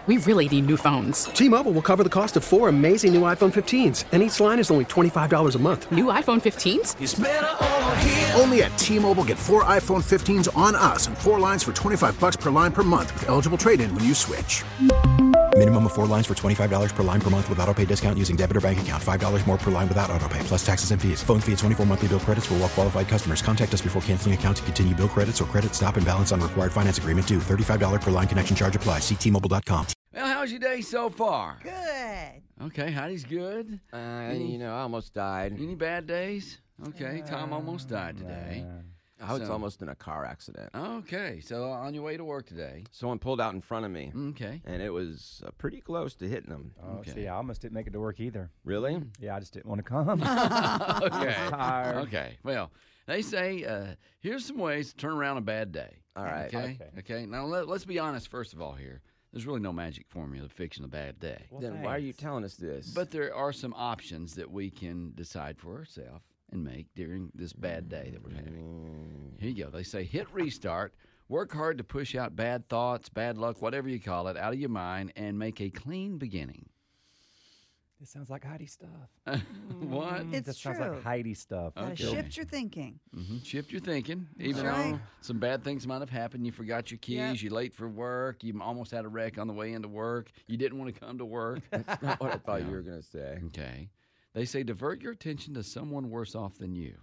We really need new phones. T-Mobile will cover the cost of 4 amazing new iPhone 15s, and each line is only $25 a month. New iPhone 15s? It's better over here. Only at T-Mobile, get 4 iPhone 15s on us and 4 lines for $25 per line per month with eligible trade-in when you switch. Minimum of 4 lines for $25 per line per month with autopay discount using debit or bank account. $5 more per line without autopay, plus taxes and fees. Phone fee at 24 monthly bill credits for well-qualified customers. Contact us before canceling account to continue bill credits or credit stop and balance on required finance agreement due. $35 per line connection charge applies. See T-Mobile.com. Well, how's your day so far? Good. Okay, Heidi's good. I almost died. Any bad days? Okay, Tom almost died today. I was almost in a car accident. Okay, so on your way to work today. Someone pulled out in front of me. Okay. And it was pretty close to hitting them. Oh, see, I almost didn't make it to work either. Really? Yeah, I just didn't want to come. Okay. Okay. Well, they say here's some ways to turn around a bad day. All right. Okay. Now let's be honest. First of all, here, there's really no magic formula to fixing a bad day. Well, then why are you telling us this? But there are some options that we can decide for ourselves and make during this bad day that we're having. Here you go. They say hit restart. Work hard to push out bad thoughts, bad luck, whatever you call it, out of your mind and make a clean beginning. This sounds like Heidi stuff. What? It's This true. sounds like Heidi stuff. Gotta shift your thinking. Shift your thinking. Even That's right. though some bad things might have happened, you forgot your keys, Yep. you're late for work, you almost had a wreck on the way into work, you didn't want to come to work. That's not what I thought you were going to say. Okay. They say divert your attention to someone worse off than you.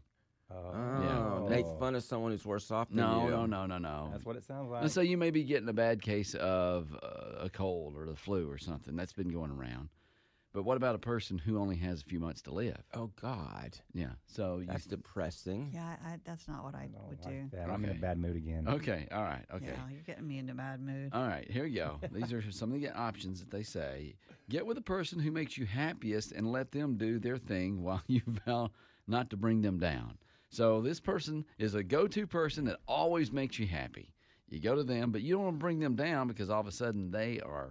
Oh, make fun of someone who's worse off than you. No. That's what it sounds like. Let's say you may be getting a bad case of a cold or the flu or something. That's been going around. But what about a person who only has a few months to live? Oh, God. Yeah. So That's depressing. Yeah, that's not what I would do. That. I'm in a bad mood again. Okay. All right. Okay. Yeah, you're getting me into a bad mood. All right, here you go. These are some of the options that they say. Get with a person who makes you happiest and let them do their thing while you vow not to bring them down. So this person is a go-to person that always makes you happy. You go to them, but you don't want to bring them down because all of a sudden they are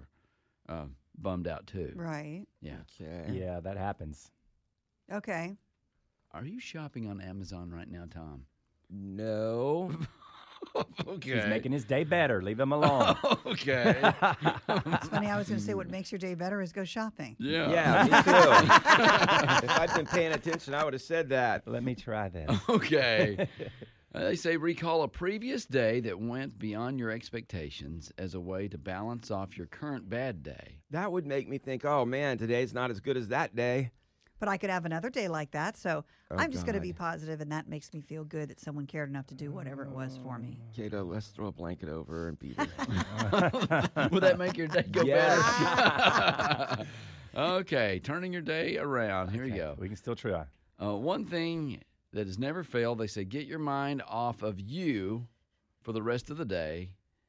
bummed out too. Right. Yeah. Okay. Yeah, that happens. Okay. Are you shopping on Amazon right now, Tom? No. Okay. He's making his day better. Leave him alone. Okay. It's funny. I was going to say what makes your day better is go shopping. Yeah. Yeah, me too. If I'd been paying attention, I would have said that. Let me try that. Okay. They say recall a previous day that went beyond your expectations as a way to balance off your current bad day. That would make me think, oh, man, today's not as good as that day. But I could have another day like that. So I'm just going to God. be positive, and that makes me feel good that someone cared enough to do whatever it was for me. Kato, let's throw a blanket over and beat her. Would that make your day go Yes. better? Okay, turning your day around. Here you go. We can still try. One thing that has never failed, they say get your mind off of you for the rest of the day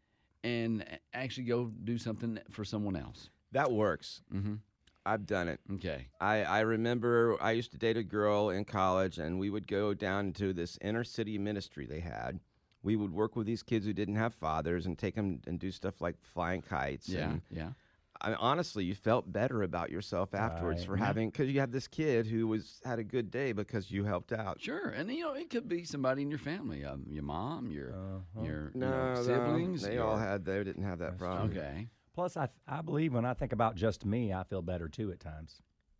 and actually go do something for someone else. That works. Mm-hmm. I've done it. Okay. I remember I used to date a girl in college, and we would go down to this inner city ministry they had. We would work with these kids who didn't have fathers and take them and do stuff like flying kites. Yeah, And yeah. honestly, you felt better about yourself afterwards for having, because you had this kid who had a good day because you helped out. Sure, and it could be somebody in your family, your mom, your No, siblings. they didn't have that problem. Okay. Plus, I believe when I think about just me, I feel better too at times.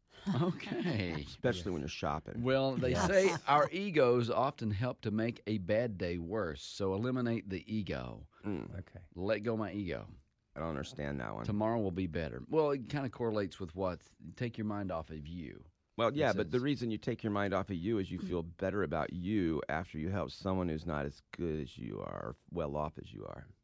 Okay. Especially when you're shopping. Well, they say our egos often help to make a bad day worse. So eliminate the ego. Okay. Let go of my ego. I don't understand that one. Tomorrow will be better. Well, it kind of correlates with what? Take your mind off of you. Well, yeah, It but the says- reason you take your mind off of you is you feel better about you after you help someone who's not as good as you are, or well off as you are.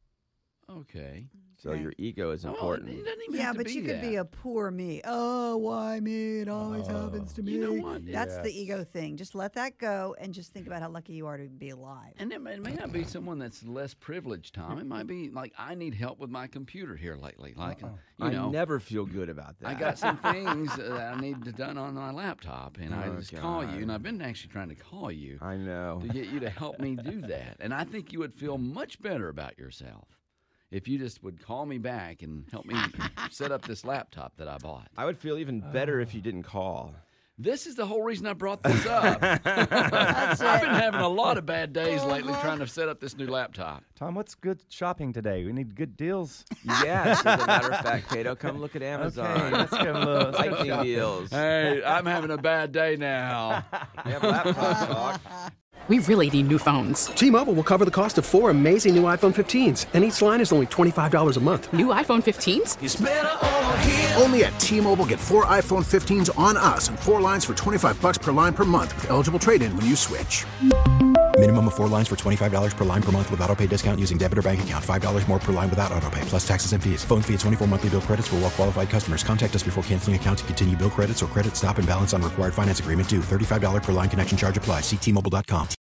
Okay. So your ego is important. It doesn't even Yeah, have to but be you could be that. a poor me. Oh, why me? It always happens to me. You know what? That's the ego thing. Just let that go and just think about how lucky you are to be alive. And it may not be someone that's less privileged, Tom. It might be like I need help with my computer here lately. Like, I never feel good about that. I got some things that I need to done on my laptop, and I just call you, and I've been actually trying to call you I know. to get you to help me do that. And I think you would feel much better about yourself if you just would call me back and help me set up this laptop that I bought. I would feel even better if you didn't call. This is the whole reason I brought this up. That's I've it. been having a lot of bad days lately trying to set up this new laptop. Tom, what's good shopping today? We need good deals. Yes, as a matter of fact, Cato, come look at Okay, Amazon. let's go look. Lightning deals. Hey, I'm having a bad day now. We have laptop talk. We really need new phones. T-Mobile will cover the cost of 4 amazing new iPhone 15s, and each line is only $25 a month. New iPhone 15s? Only at T-Mobile, get 4 iPhone 15s on us and 4 lines for $25 per line per month with eligible trade-in when you switch. Minimum of 4 lines for $25 per line per month with auto pay discount using debit or bank account. $5 more per line without auto pay, plus taxes and fees. Phone fee at 24 monthly bill credits for well-qualified customers. Contact us before canceling account to continue bill credits or credit stop and balance on required finance agreement due. $35 per line connection charge applies. See T-Mobile.com.